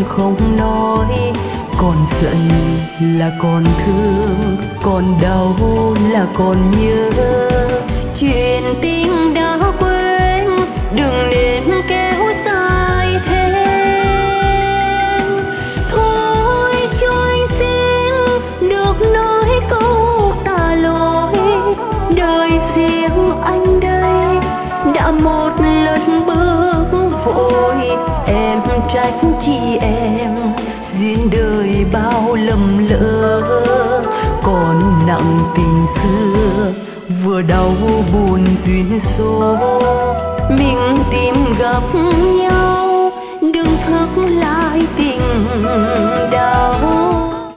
không nói. Còn giận là còn thương, còn đau là còn nhớ. Chuyện tình đã quên, đừng nên kéo dài thêm. Thôi cho anh xin được nói câu tạ lỗi. Đời riêng anh đây đã một lần bước vội. Em trách chi em, duyên đời bao lầm lỡ. Còn nặng tình xưa, vừa đau buồn duyên số. Mình tìm gặp nhau, đừng thức lại tình